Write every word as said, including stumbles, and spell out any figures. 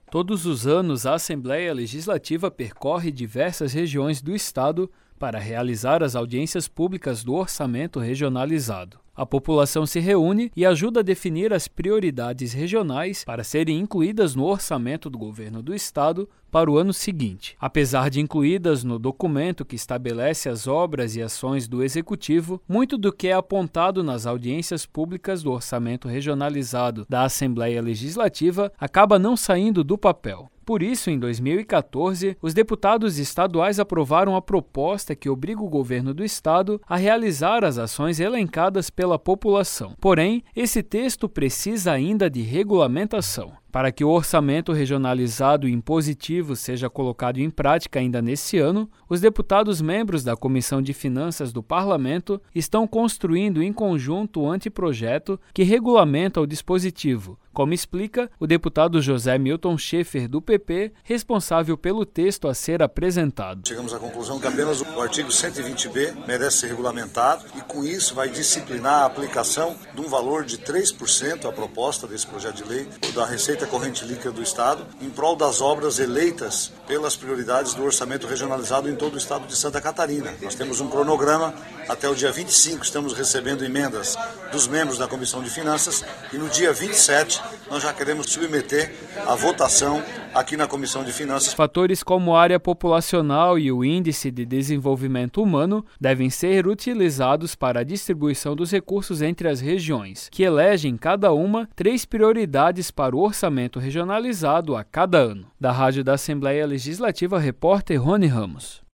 Todos os anos, a Assembleia Legislativa percorre diversas regiões do Estado para realizar as audiências públicas do orçamento regionalizado. A população se reúne e ajuda a definir as prioridades regionais para serem incluídas no orçamento do governo do Estado para o ano seguinte. Apesar de incluídas no documento que estabelece as obras e ações do Executivo, muito do que é apontado nas audiências públicas do orçamento regionalizado da Assembleia Legislativa acaba não saindo do papel. Por isso, em dois mil e quatorze, os deputados estaduais aprovaram a proposta que obriga o governo do estado a realizar as ações elencadas pela população. Porém, esse texto precisa ainda de regulamentação. Para que o orçamento regionalizado e impositivo seja colocado em prática ainda nesse ano, os deputados membros da Comissão de Finanças do Parlamento estão construindo em conjunto o anteprojeto que regulamenta o dispositivo, como explica o deputado José Milton Schaefer, do P P, responsável pelo texto a ser apresentado. Chegamos à conclusão que apenas o artigo cento e vinte B merece ser regulamentado e, com isso, vai disciplinar a aplicação de um valor de três por cento à proposta desse projeto de lei da Receita Corrente Líquida do Estado, em prol das obras eleitas pelas prioridades do orçamento regionalizado em todo o estado de Santa Catarina. Nós temos um cronograma até o dia vinte e cinco, estamos recebendo emendas dos membros da Comissão de Finanças e no dia vinte e sete nós já queremos submeter a votação aqui na Comissão de Finanças. Fatores como a área populacional e o índice de desenvolvimento humano devem ser utilizados para a distribuição dos recursos entre as regiões, que elegem cada uma três prioridades para o orçamento regionalizado a cada ano. Da Rádio da Assembleia Legislativa, repórter Rony Ramos.